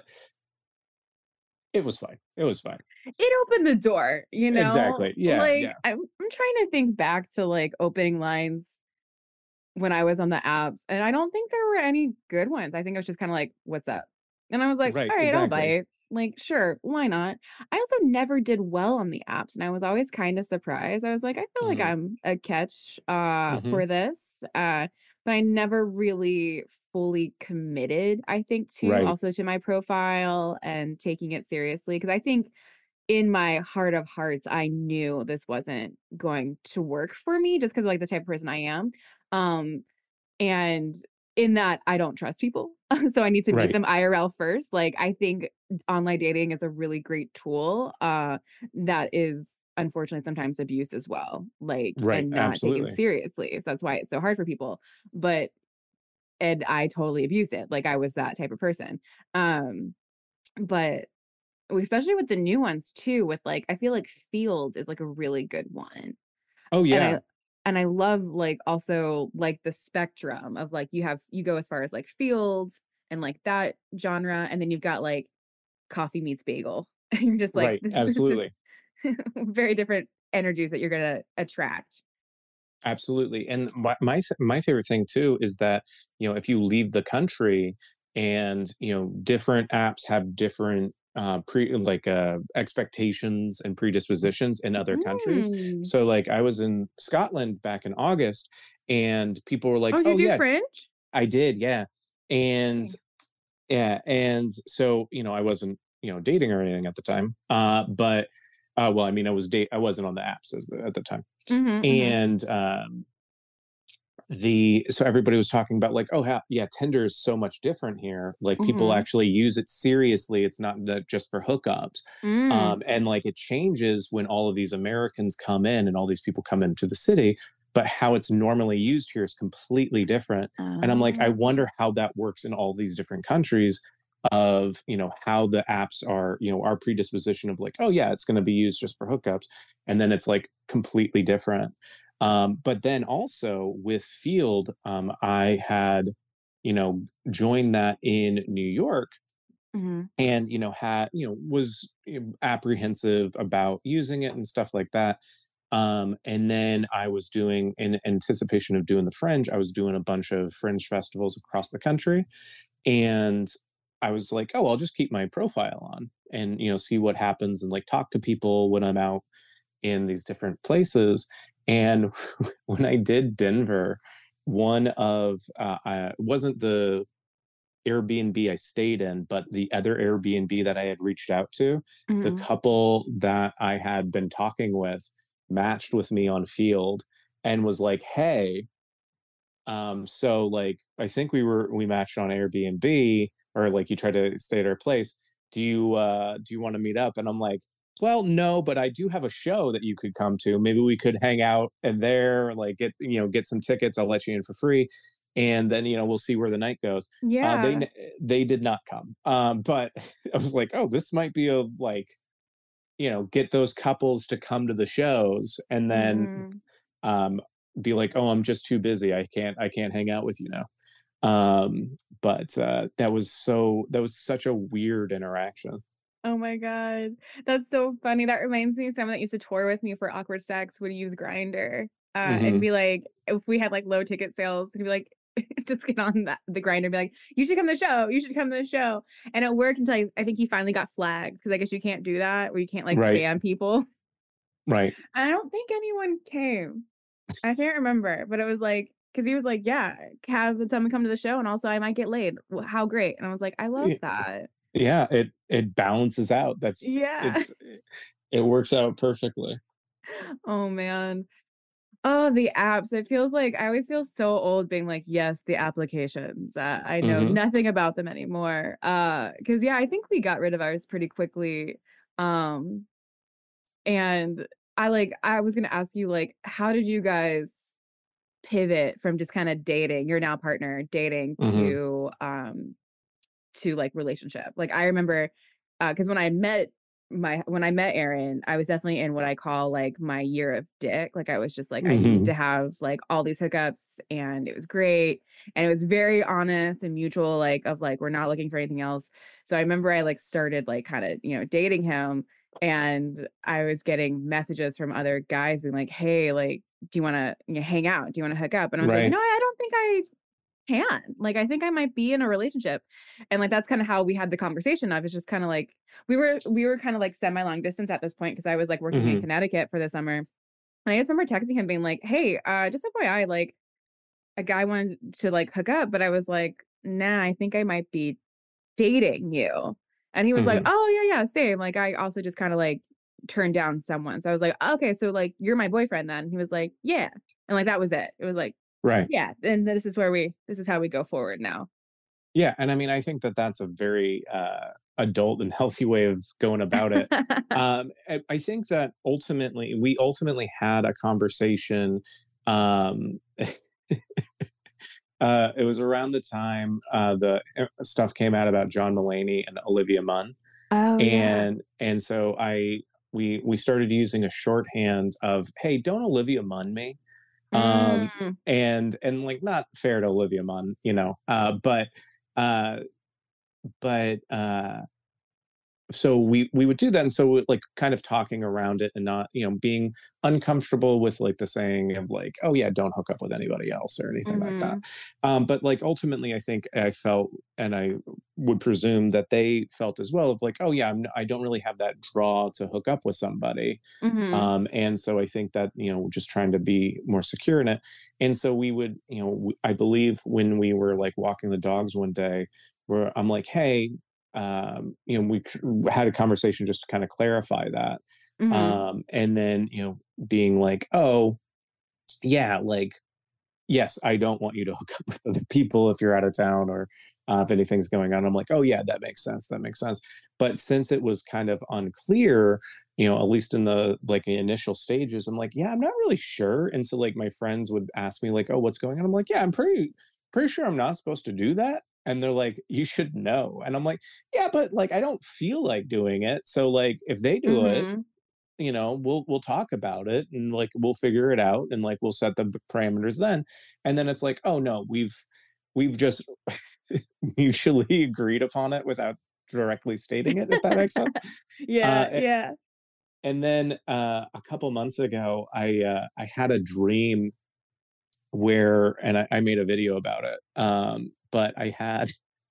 it was fine. It was fine. It opened the door, you know? Exactly. Yeah. Like Yeah. I'm I'm trying to think back to like opening lines when I was on the apps, and I don't think there were any good ones. I think it was just kind of like, "What's up?" And I was like, Right. "All right, I'll Exactly. bite." Like, sure, why not? I also never did well on the apps, and I was always kind of surprised. I was like, I feel like Hmm. I'm a catch uh Hmm. for this. Uh, but I never really fully committed, I think, to Right. also to my profile and taking it seriously. Cause I think in my heart of hearts, I knew this wasn't going to work for me just because of like the type of person I am. Um, and in that, I don't trust people. So I need to meet Right. them I R L first. Like, I think online dating is a really great tool, uh, that is unfortunately sometimes abused as well, like, Right. and not taken Absolutely. seriously. So that's why it's so hard for people. But and I totally abused it. Like, I was that type of person. Um, but especially with the new ones too, with like, I feel like Field is like a really good one. Oh And yeah. I and I love, like, also, like, the spectrum of, like, you have you go as far as, like, fields and, like, that genre, and then you've got, like, coffee meets bagel. And you're just like, Right. "This is Absolutely. very different energies that you're gonna attract." Absolutely. And my, my my favorite thing too is that, you know, if you leave the country and, you know, different apps have different uh pre like uh expectations and predispositions in other countries. Mm. So like I was in Scotland back in August, and people were like, Oh, did you "Oh do yeah, Fringe? I did. Yeah." And Okay. yeah, and so, you know, I wasn't, you know, dating or anything at the time. Uh but uh well, I mean, I was date I wasn't on the apps as the, at the time. Mhm, mhm. And um the so everybody was talking about like, oh ha- yeah, Tinder is so much different here, like people Mhm. actually use it seriously, it's not that just for hookups. Mm. Um, and like it changes when all of these Americans come in and all these people come into the city, but how it's normally used here is completely different. And I'm like, I Oh. wonder how that works in all these different countries, of, you know, how the apps are, you know, our predisposition of like, oh yeah, it's going to be used just for hookups, and then it's like completely different. Um, but then also with Field, um, I had, you know, joined that in New York, Mhm. and, you know, had, you know, was you know, apprehensive about using it and stuff like that. Um, and then I was doing, in anticipation of doing the Fringe, I was doing a bunch of Fringe festivals across the country. And I was like, oh, I'll just keep my profile on and, you know, see what happens and like talk to people when I'm out in these different places. And when I did Denver, one of uh, I wasn't the Airbnb I stayed in, but the other Airbnb that I had reached out to, the Mhm. couple that I had been talking with matched with me on Field and was like, hey, um, so like I think we were we matched on Airbnb, or like you tried to stay at our place. Do you uh do you want to meet up? And I'm like, Well, no, but I do have a show that you could come to. Maybe we could hang out and there, like get you know get some tickets. I'll let you in for free, and then you know we'll see where the night goes. Uh, they Yeah. n- they did not come, um, but I was like, oh, this might be a like you know get those couples to come to the shows, and then Mhm. um, be like, oh, I'm just too busy. I can't I can't hang out with you now. Um, but uh, that was so that was such a weird interaction. Oh my god. That's so funny. That reminds me of someone that used to tour with me for Awkward Sex would use Grindr, uh, and Hmm. be like if we had, like, low ticket sales, he'd be like just get on that the Grindr and be like, "You should come to the show. You should come to the show." And it worked until I I think he finally got flagged because I guess you can't do that where you can't, like, Right, spam people. right. I don't think anyone came. I can't remember, but it was like because he was like, "Yeah, have someone come to the show, and also I might get laid. W how great." And I was like, "I love that." Yeah, it it balances out. That's Yeah. it's it works out perfectly. Oh, man. Oh, the apps. It feels like I always feel so old being like, "Yes, the applications." Uh, I know Mhm. nothing about them anymore. Uh, Because yeah, I think we got rid of ours pretty quickly. Um, and I, like I was gonna ask you, like, how did you guys pivot from just kinda dating, your now partner, dating Mhm. to, um to, like, relationship. Like, I remember, because when I met my when I met Aaron, I was definitely in what I call, like, my year of dick. Like, I was just like, I need to Mhm. have, like, all these hookups, and it was great, and it was very honest and mutual, like, of, like, we're not looking for anything else. So I remember I, like, started, like, kinda, you know, dating him, and I was getting messages from other guys being like, "Hey, like, do you wanna, you know, hang out? Do you wanna hook up?" And I was like, Right. "No, I don't think I can. Like, I think I might be in a relationship." And, like, that's kinda how we had the conversation of it's just kinda like we were we were kinda, like, semi long distance at this point because I was, like, working in Mhm. Connecticut for the summer. And I just remember texting him being like, "Hey, uh, just F Y I, like, a guy wanted to, like, hook up," but I was like, "Nah, I think I might be dating you." And he was like, Mhm. "Oh, yeah, yeah, same." Like, I also just kinda, like, turned down someone. So I was like, "Okay, so, like, you're my boyfriend then?" He was like, "Yeah." And, like, that was it. It was like, Right. "Yeah, and this is where we this is how we go forward now." Yeah, and I mean, I think that that's a very, uh, adult and healthy way of going about it. Um, I I think that ultimately we ultimately had a conversation, um, uh, it was around the time, uh, the, uh, stuff came out about John Mulaney and Olivia Munn. Oh, yeah. and and so I we we started using a shorthand of, "Hey, don't Olivia Munn me." Um, Mm. and and like not fair to Olivia Munn, you know, uh, but uh, but uh, so we we would do that, and so like kind of talking around it and not you know being uncomfortable with like the saying of like, oh yeah, don't hook up with anybody else or anything like that. Mhm. Um but like ultimately I think I felt, and I would presume that they felt as well, of like, oh yeah, I'm, I don't really have that draw to hook up with somebody. Mhm. Um and so I think that you know just trying to be more secure in it. And so we would you know w- I believe when we were like walking the dogs one day, where I'm like, hey, um, you know, we tr- had a conversation just to kind of clarify that. Mhm. Um, and then, you know, being like, oh, yeah, like, yes, I don't want you to hook up with other people if you're out of town or uh, if anything's going on. I'm like, oh, yeah, that makes sense. That makes sense. But since it was kind of unclear, you know, at least in the like initial stages, I'm like, yeah, I'm not really sure. And so like my friends would ask me like, oh, what's going on? I'm like, yeah, I'm pretty pretty sure I'm not supposed to do that. And they're like, you should know. And I'm like, yeah, but like I don't feel like doing it. So like if they do it, Mhm. you know, we'll we'll talk about it and like we'll figure it out and like we'll set the parameters then. And then it's like, oh no, we've we've just mutually agreed upon it without directly stating it, if that makes sense. Yeah, Uh, yeah. and then uh, a couple months ago, I uh, I had a dream where, and I, I made a video about it. Um, but I had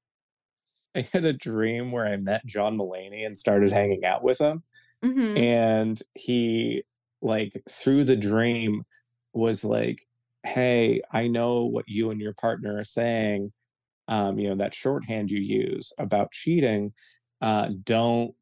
I had a dream where I met John Mulaney and started hanging out with him, Mhm. and he like through the dream was like, hey, I know what you and your partner are saying, um you know that shorthand you use about cheating, uh don't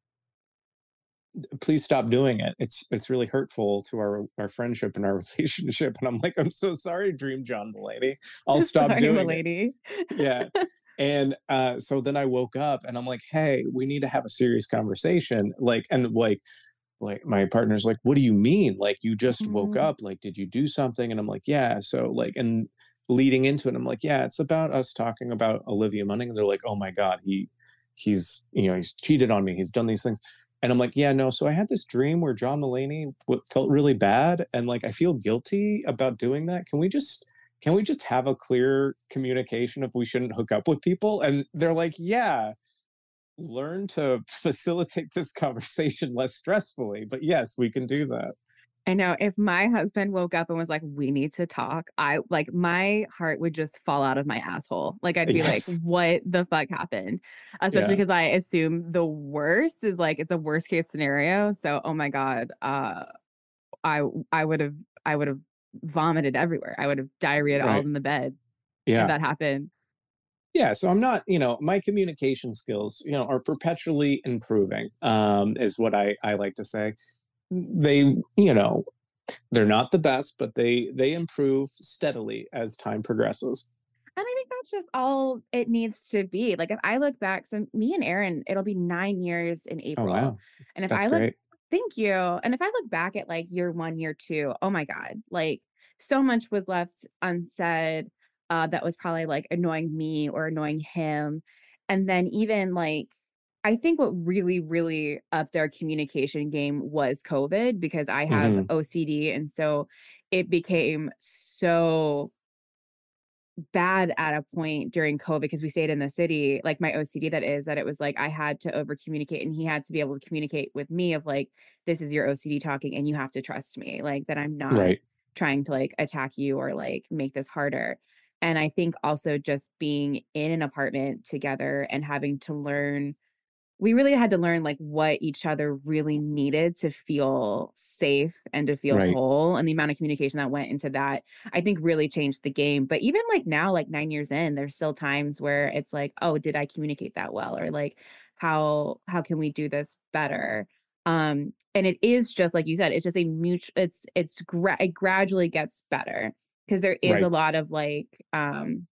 please stop doing it. It's it's really hurtful to our our friendship and our relationship. And I'm like, I'm so sorry, Dream John Mulaney, I'll stop Sorry, doing it. milady. Yeah. And uh so then I woke up and I'm like, hey, we need to have a serious conversation, like, and like like my partner's like, what do you mean? Like, you just woke Mhm. up, like, did you do something? And I'm like, yeah. So like, and leading into it, I'm like, yeah, it's about us talking about Olivia Munning. And they're like, oh my God, he he's, you know, he's cheated on me. He's done these things. And I'm like, yeah, no. So I had this dream where John Mulaney w- felt really bad. And like, I feel guilty about doing that. Can we just, can we just have a clear communication if we shouldn't hook up with people? And they're like, yeah, learn to facilitate this conversation less stressfully. But yes, we can do that. I know if my husband woke up and was like, we need to talk, I like my heart would just fall out of my asshole. Like I'd be like, Yes. what the fuck happened? Especially Yeah. because I assume the worst is like it's a worst case scenario. So oh my God, uh I I would have I would have vomited everywhere. I would have diarrhea all Right. in the bed if Yeah. that happened. Yeah. So I'm not, you know, my communication skills, you know, are perpetually improving, um, is what I, I like to say. They, you know, they're not the best, but they they improve steadily as time progresses. And I think that's just all it needs to be. Like if I look back, so me and Aaron, it'll be nine years in Oh April. wow. And if That's I look, great. thank you. And if I look back at like year one, year two, oh my God, like so much was left unsaid uh, that was probably like annoying me or annoying him. And then even like, I think what really, really upped our communication game was COVID because I have Hmm. O C D. And so it became so bad at a point during COVID because we stayed in the city, like my O C D that is, that it was like I had to over communicate and he had to be able to communicate with me of like, this is your O C D talking and you have to trust me, like that I'm not Right. trying to like attack you or like make this harder. And I think also just being in an apartment together and having to learn we really had to learn like what each other really needed to feel safe and to feel Right. whole, and the amount of communication that went into that I think really changed the game. But even like now, like nine years in, there's still times where it's like, oh, did I communicate that well, or like how how can we do this better? Um and it is just like you said, it's just a mutual, it's it's gra- it gradually gets better because there is a Right. lot of like um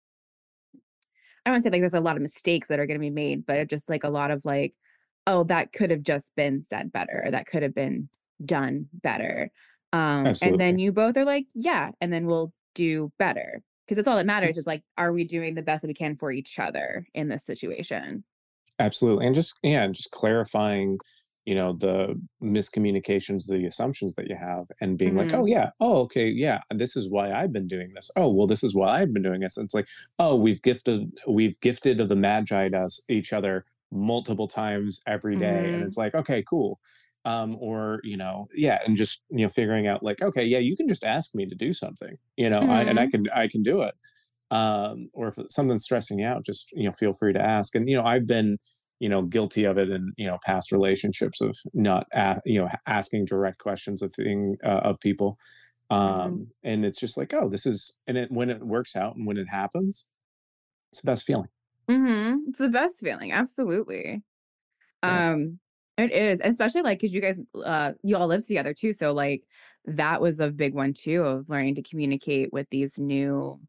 I don't want to say like there's a lot of mistakes that are going to be made, but just like a lot of like, oh, that could have just been said better, or that could have been done better. Um, and then Absolutely. you both are like, yeah, and then we'll do better. Because it's all that matters. It's like, are we doing the best that we can for each other in this situation? Absolutely. And just, yeah, and just clarifying, you know, the miscommunications, the assumptions that you have, and being like, oh, Hmm. yeah, oh, okay, yeah, and this is why I've been doing this. Oh, well, this is why I've been doing this. And it's like, oh, we've gifted, we've gifted the Magi to us, each other multiple times every day. And Hmm. it's like, okay, cool. Um, or, you know, yeah, and just, you know, figuring out like, okay, yeah, you can just ask me to do something, you know, I, and I Hmm. can, I can do it. Um, or if something's stressing you out, just, you know, feel free to ask. And, you know, I've been, you know, guilty of it in, you know, past relationships of not, a- you know, asking direct questions of thing, uh, of people. Hmm. Um, and it's just like, oh, this is, and it, when it works out and when it happens, it's the best feeling. Hmm. It's the best feeling. Absolutely. Yeah. Um, it is, especially like because you guys, uh, you all live together too. So like that was a big one too of learning to communicate with these new,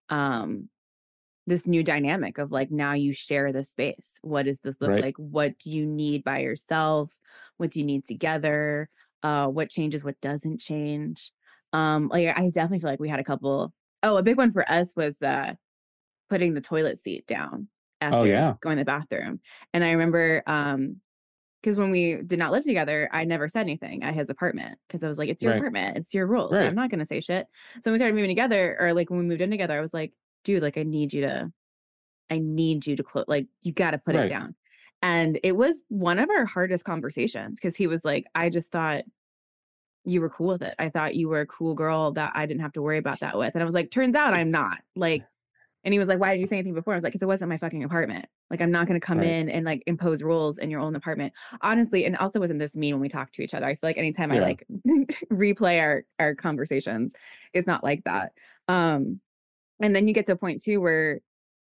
um, this new dynamic of like now you share the space. What does this look Right. like? What do you need by yourself? What do you need together? Uh, what changes? What doesn't change? Um, like I definitely feel like we had a couple. Oh, a big one for us was uh putting the toilet seat down Oh after yeah. going to the bathroom. And I remember um because when we did not live together, I never said anything at his apartment because I was like, it's your Right. apartment, it's your rules. I'm Right. not gonna say shit. So when we started moving together, or like when we moved in together, I was like, dude, like I need you to, I need you to close, like you gotta put it Right. down. And it was one of our hardest conversations because he was like, I just thought you were cool with it. I thought you were a cool girl that I didn't have to worry about that with. And I was like, turns out I'm not. Like, and he was like, why did you say anything before? I was like, because it wasn't my fucking apartment. Like, I'm not going to come Right. in and like impose rules in your own apartment. Honestly, and also wasn't this mean when we talk to each other. I feel like anytime I Yeah. like replay our, our conversations, it's not like that. Um, and then you get to a point too where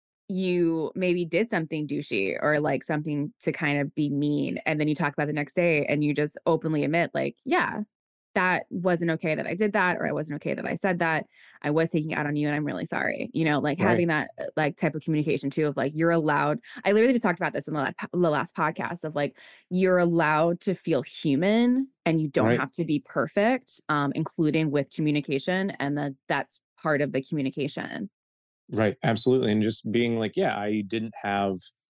you maybe did something douchey or like something to kind of be mean. And then you talk about the next day and you just openly admit, like, yeah, that wasn't okay that I did that, or I wasn't okay that I said that. I was taking it out on you and I'm really sorry. You know, like Right. having that like type of communication too, of like, you're allowed, I literally just talked about this in the, la- the last podcast of like, you're allowed to feel human and you don't Right. have to be perfect, um, including with communication. And that that's part of the communication. Right. Absolutely. And just being like, yeah, I didn't have,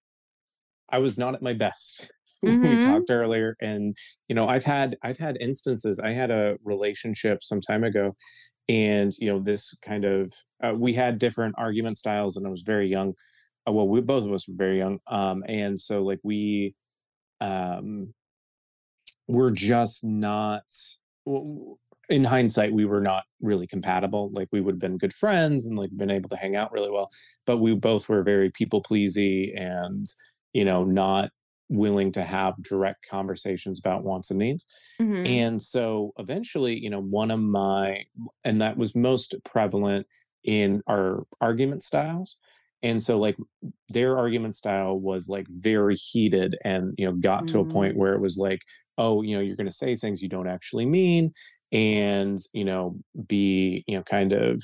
I was not at my best. We Mhm. talked earlier, and you know, I've had I've had instances. I had a relationship some time ago, and you know, this kind of uh, we had different argument styles, and I was very young. Uh, well, we both of us were very young, um, and so like we um, were just not. w- In hindsight, we were not really compatible. Like we would have been good friends and like been able to hang out really well, but we both were very people pleasy and you know not willing to have direct conversations about wants and needs. Mhm. And so eventually, you know, one of my, and that was most prevalent in our argument styles. And so, like, their argument style was like very heated and, you know, got to a point Mm. where it was like, oh, you know, you're going to say things you don't actually mean and, you know, be, you know, kind of,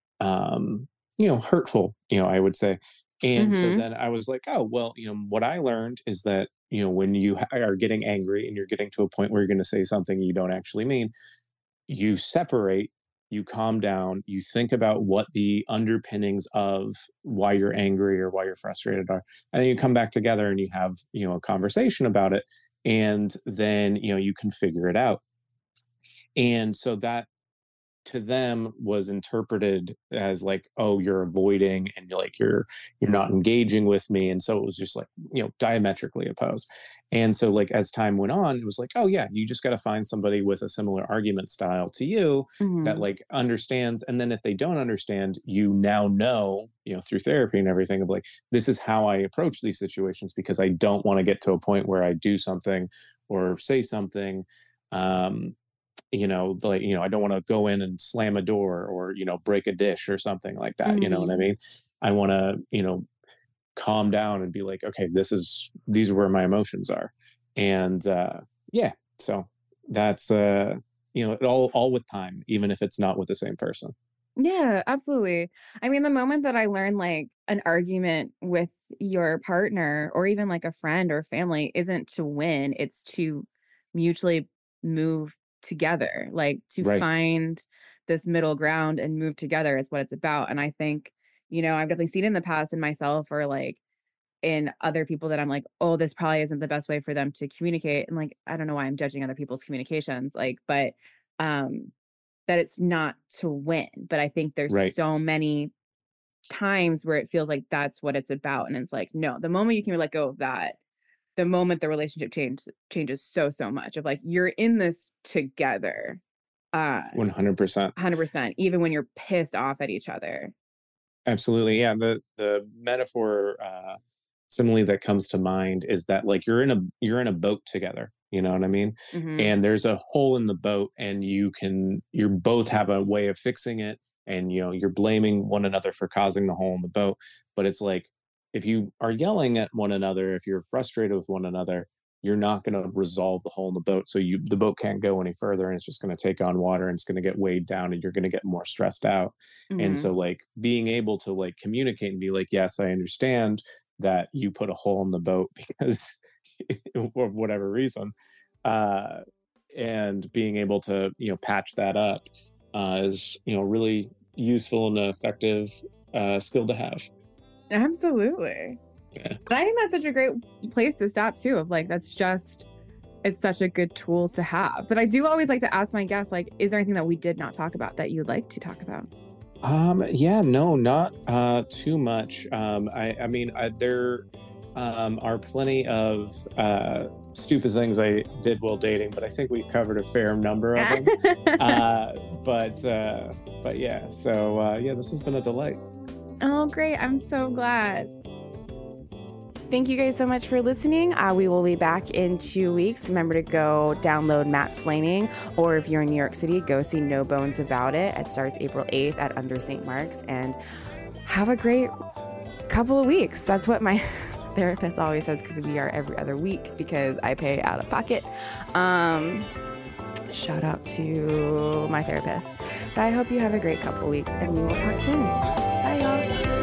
um, you know, hurtful, you know, I would say. And so Mhm. then I was like, oh, well, you know, what I learned is that, you know, when you ha- are getting angry and you're getting to a point where you're going to say something you don't actually mean, you separate, you calm down, you think about what the underpinnings of why you're angry or why you're frustrated are, and then you come back together and you have, you know, a conversation about it. And then, you know, you can figure it out. And so that to them was interpreted as like, oh, you're avoiding and you're like you're you're not engaging with me. And so it was just like, you know, diametrically opposed. And so like as time went on, it was like, oh yeah, you just got to find somebody with a similar argument style to you that Mhm. like understands. And then if they don't understand, you now know, you know, through therapy and everything of like, this is how I approach these situations because I don't want to get to a point where I do something or say something um you know, like, you know, I don't want to go in and slam a door or, you know, break a dish or something like that. You know what I Mhm. mean? I want to, you know, calm down and be like, okay, this is, these are where my emotions are. And, uh, yeah, so that's, uh, you know, it all, all with time, even if it's not with the same person. Yeah, absolutely. I mean, the moment that I learned like an argument with your partner or even like a friend or family isn't to win, it's to mutually move together, like to Right. find this middle ground and move together is what it's about. And I think, you know, I've definitely seen in the past in myself or like in other people that I'm like, oh, this probably isn't the best way for them to communicate. And like, I don't know why I'm judging other people's communications, like, but um that it's not to win. But I think there's Right. so many times where it feels like that's what it's about. And it's like, no, the moment you can let go of that, the moment the relationship change, changes so, so much of like, you're in this together. Uh, one hundred percent. one hundred percent, even when you're pissed off at each other. Absolutely. Yeah. The, the metaphor, uh, simile that comes to mind is that like you're in a you're in a boat together, you know what I mean? Mm-hmm. And there's a hole in the boat and you can you both have a way of fixing it, and you know you're blaming one another for causing the hole in the boat. But it's like if you are yelling at one another, if you're frustrated with one another, you're not going to resolve the hole in the boat, so you the boat can't go any further, and it's just going to take on water and it's going to get weighed down and you're going to get more stressed out. And Mm-hmm. so like being able to like communicate and be like, yes, I understand that you put a hole in the boat because for whatever reason, uh, and being able to you know patch that up uh, is you know really useful and effective uh, skill to have. Absolutely. Yeah. But I think that's such a great place to stop too. Of like, that's just, it's such a good tool to have. But I do always like to ask my guests, like, is there anything that we did not talk about that you'd like to talk about? Um, yeah, no, not uh, too much. Um, I, I mean, I, there um, are plenty of uh, stupid things I did while dating, but I think we covered a fair number of them. uh, but uh, but yeah, so uh, yeah, this has been a delight. Oh, great. I'm so glad. Thank you guys so much for listening. Uh, we will be back in two weeks. Remember to go download Mattsplaining, or if you're in New York City, go see No Bones About It. It starts April eighth at Under Saint Mark's, and have a great couple of weeks. That's what my therapist always says, because we are every other week because I pay out of pocket. Um, shout out to my therapist. But I hope you have a great couple weeks, and we will talk soon. Bye, y'all.